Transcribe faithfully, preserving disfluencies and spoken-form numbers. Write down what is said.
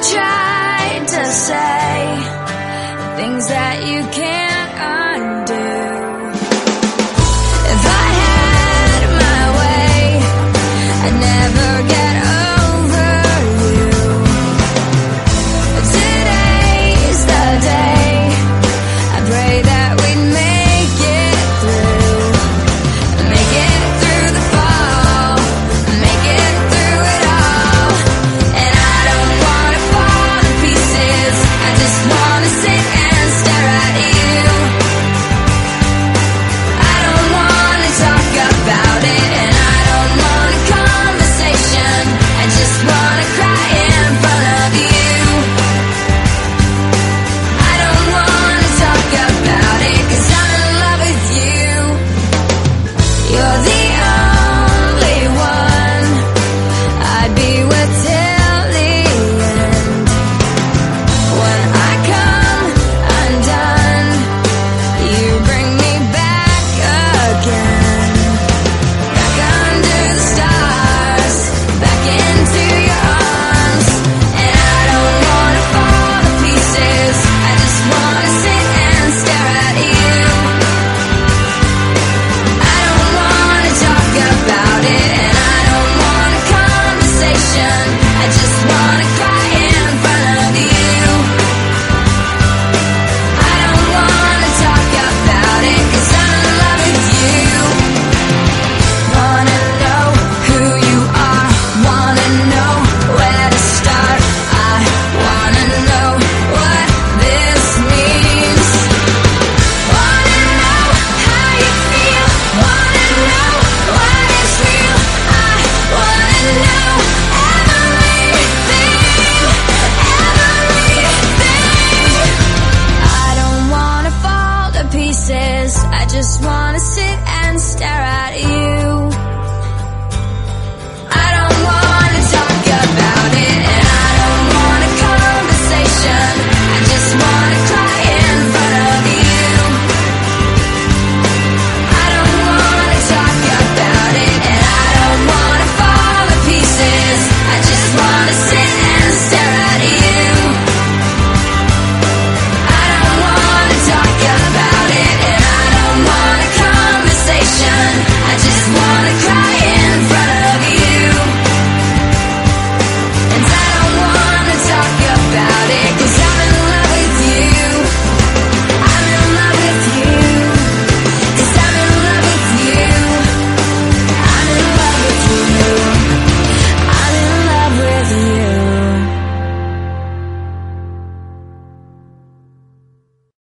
tried to say things that you can't undo. If I had my way, I'd never get over you. Today's the day, I pray that we'd make it through. Make it through the fall, make it through it all. And I don't wanna fall to pieces, I just wanna sit and stare at you. I don't wanna talk about it, and I don't want a conversation, I just wanna cry in front of you. I don't wanna talk about it, 'cause I'm in love with you. You're the only one I'd be with till the end. When I come undone, you bring me back again. Back under the stars, back into your arms. And I don't wanna fall to pieces, I just wanna sit and stare at you. I don't wanna talk about it, and I don't want a conversation, I just wanna cry in front of you. I don't wanna talk about it, 'cause I'm in love with you. Wanna know who you are, wanna know where to start. I wanna know what this means. Wanna know how you feel, wanna know what is real. I wanna know everything, everything. I don't wanna fall to pieces, I just wanna